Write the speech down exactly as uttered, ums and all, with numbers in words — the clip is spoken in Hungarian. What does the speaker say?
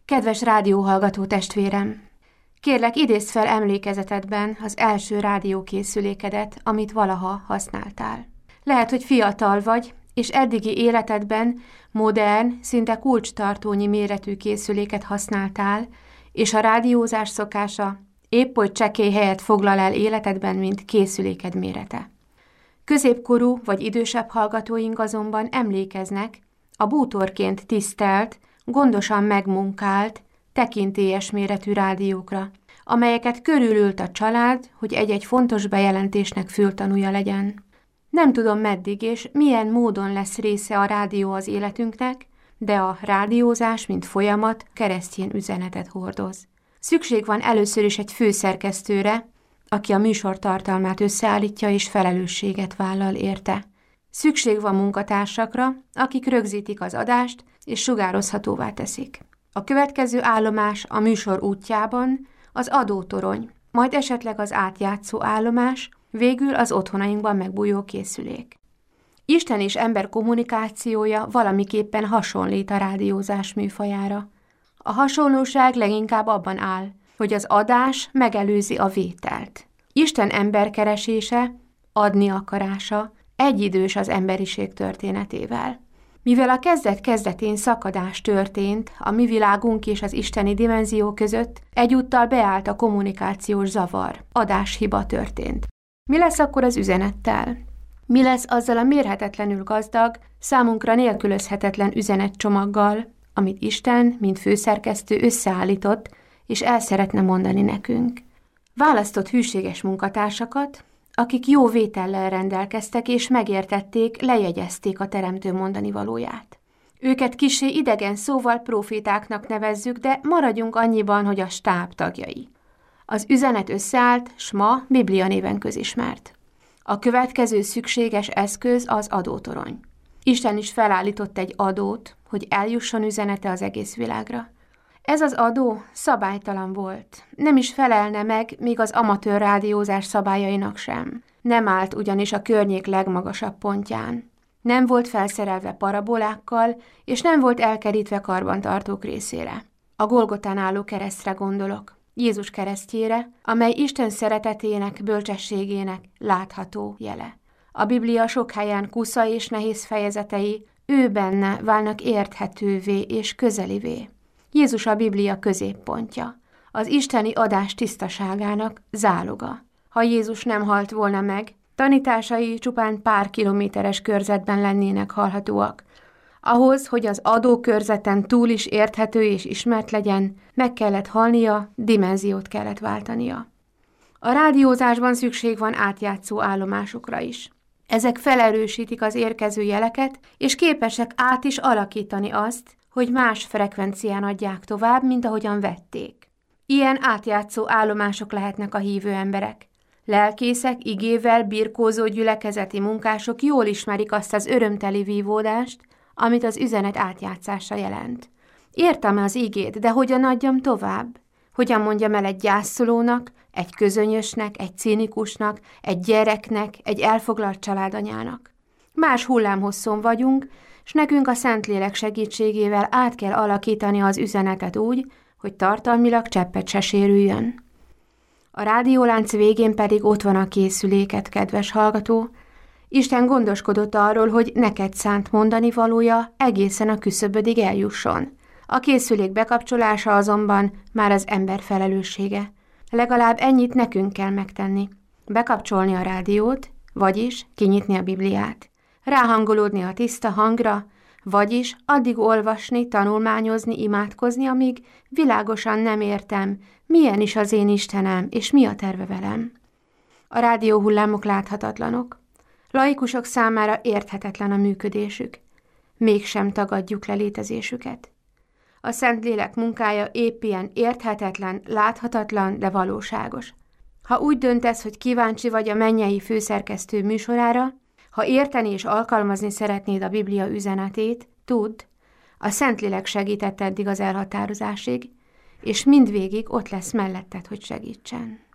Kedves rádióhallgató testvérem! Kérlek, idézd fel emlékezetedben az első rádiókészülékedet, amit valaha használtál. Lehet, hogy fiatal vagy, és eddigi életedben modern, szinte kulcstartónyi méretű készüléket használtál, és a rádiózás szokása épp oly csekély helyet foglal el életedben, mint készüléked mérete. Középkorú vagy idősebb hallgatóink azonban emlékeznek a bútorként tisztelt, gondosan megmunkált, tekintélyes méretű rádiókra, amelyeket körülült a család, hogy egy-egy fontos bejelentésnek fültanúja legyen. Nem tudom meddig és milyen módon lesz része a rádió az életünknek, de a rádiózás, mint folyamat, keresztény üzenetet hordoz. Szükség van először is egy főszerkesztőre, aki a műsor tartalmát összeállítja és felelősséget vállal érte. Szükség van munkatársakra, akik rögzítik az adást és sugározhatóvá teszik. A következő állomás a műsor útjában az adótorony, majd esetleg az átjátszó állomás, végül az otthonainkban megbújó készülék. Isten és ember kommunikációja valamiképpen hasonlít a rádiózás műfajára. A hasonlóság leginkább abban áll, hogy az adás megelőzi a vételt. Isten emberkeresése, adni akarása egyidős az emberiség történetével. Mivel a kezdet-kezdetén szakadás történt a mi világunk és az isteni dimenzió között, egyúttal beállt a kommunikációs zavar, adáshiba történt. Mi lesz akkor az üzenettel? Mi lesz azzal a mérhetetlenül gazdag, számunkra nélkülözhetetlen üzenetcsomaggal, amit Isten, mint főszerkesztő összeállított, és el szeretne mondani nekünk? Választott hűséges munkatársakat, akik jó vétellel rendelkeztek és megértették, lejegyezték a teremtő mondani valóját. Őket kissé idegen szóval profétáknak nevezzük, de maradjunk annyiban, hogy a stáb tagjai. Az üzenet összeállt, s ma Biblia néven közismert. A következő szükséges eszköz az adótorony. Isten is felállított egy adót, hogy eljusson üzenete az egész világra. Ez az adó szabálytalan volt, nem is felelne meg még az amatőr rádiózás szabályainak sem. Nem állt ugyanis a környék legmagasabb pontján. Nem volt felszerelve parabolákkal, és nem volt elkerítve karbantartók részére. A Golgotán álló keresztre gondolok, Jézus keresztjére, amely Isten szeretetének, bölcsességének látható jele. A Biblia sok helyen kusza és nehéz fejezetei ő benne válnak érthetővé és közelivé. Jézus a Biblia középpontja, az isteni adás tisztaságának záloga. Ha Jézus nem halt volna meg, tanításai csupán pár kilométeres körzetben lennének hallhatóak. Ahhoz, hogy az adókörzeten túl is érthető és ismert legyen, meg kellett halnia, dimenziót kellett váltania. A rádiózásban szükség van átjátszó állomásokra is. Ezek felerősítik az érkező jeleket, és képesek át is alakítani azt, hogy más frekvencián adják tovább, mint ahogyan vették. Ilyen átjátszó állomások lehetnek a hívő emberek. Lelkészek, igével birkózó gyülekezeti munkások jól ismerik azt az örömteli vívódást, amit az üzenet átjátszása jelent. Értem az igét, de hogyan adjam tovább? Hogyan mondjam el egy gyászolónak, egy közönyösnek, egy cínikusnak, egy gyereknek, egy elfoglalt családanyának? Más hullámhosszon vagyunk, s nekünk a Szentlélek segítségével át kell alakítani az üzenetet úgy, hogy tartalmilag cseppet se sérüljön. A rádiólánc végén pedig ott van a készüléket, kedves hallgató. Isten gondoskodott arról, hogy neked szánt mondani valója egészen a küszöbödig eljusson. A készülék bekapcsolása azonban már az ember felelőssége. Legalább ennyit nekünk kell megtenni. Bekapcsolni a rádiót, vagyis kinyitni a Bibliát. Ráhangolódni a tiszta hangra, vagyis addig olvasni, tanulmányozni, imádkozni, amíg világosan nem értem, milyen is az én Istenem, és mi a terve velem. A rádióhullámok láthatatlanok. Laikusok számára érthetetlen a működésük. Mégsem tagadjuk le létezésüket. A Szentlélek munkája épp ilyen érthetetlen, láthatatlan, de valóságos. Ha úgy döntesz, hogy kíváncsi vagy a mennyei főszerkesztő műsorára, ha érteni és alkalmazni szeretnéd a Biblia üzenetét, tudd, a Szentlélek segített eddig az elhatározásig, és mindvégig ott lesz melletted, hogy segítsen.